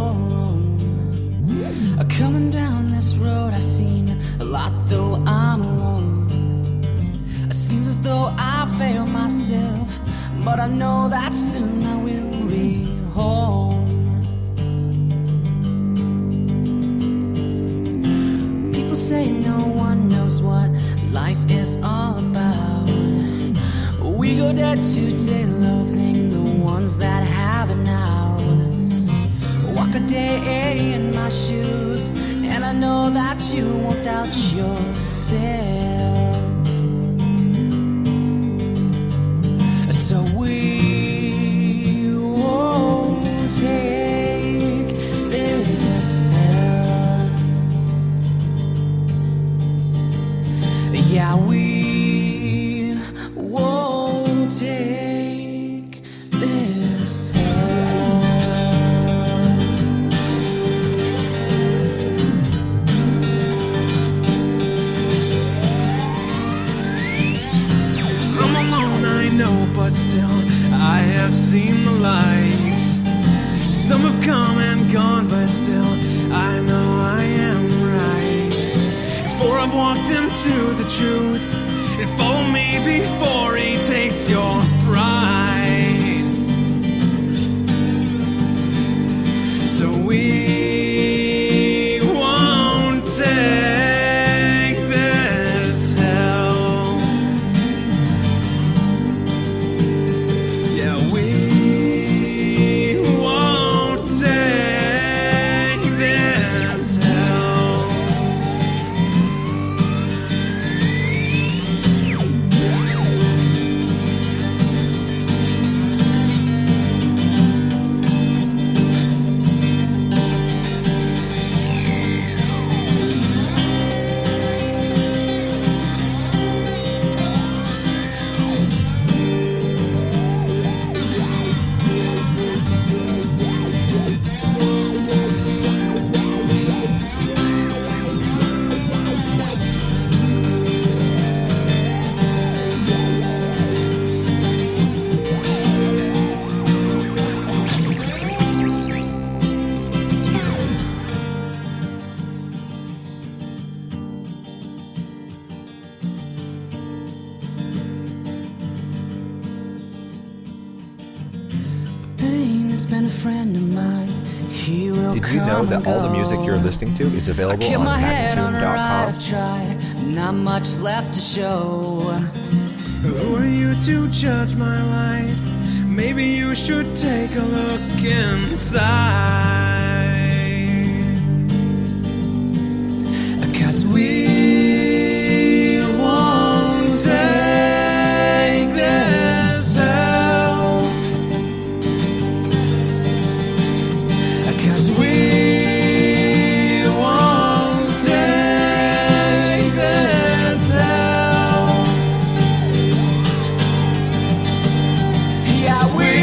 alone. Coming down this road, I've seen a lot, though I'm alone. It seems as though I failed myself, but I know that soon I will be home. People say no one knows what life is all about. We go dead today loving the ones that have it now. Walk a day in my shoes, and I know that you won't doubt yourself. So we won't take this hell. Yeah, we won't take this hell. I'm alone, I know, but still I have seen the light. Some have come and gone, but still I know I am right. For I've walked into the truth, and follow me before he takes your pride. So we won't take this hell. Yeah, we won't take this hell. Pain has been a friend of mine. He will Did you know that all the music you're listening to is available on Magnatune.com? Tried, not much left to show. Who are you to judge my life? Maybe you should take a look inside. 'Cause we won't take this hell. 'Cause we won't take this hell. Yeah, we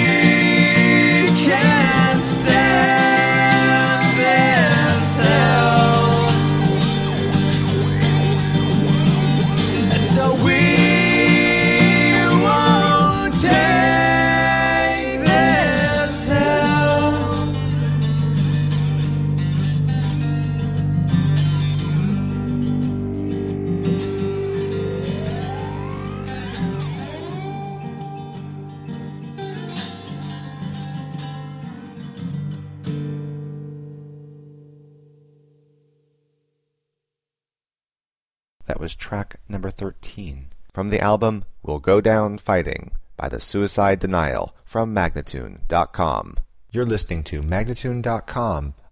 can't stand this hell. So we won't take this hell. That was track number 13 from the album We'll Go Down Fighting by the Suicide Denial from Magnatune.com. You're listening to Magnatune.com,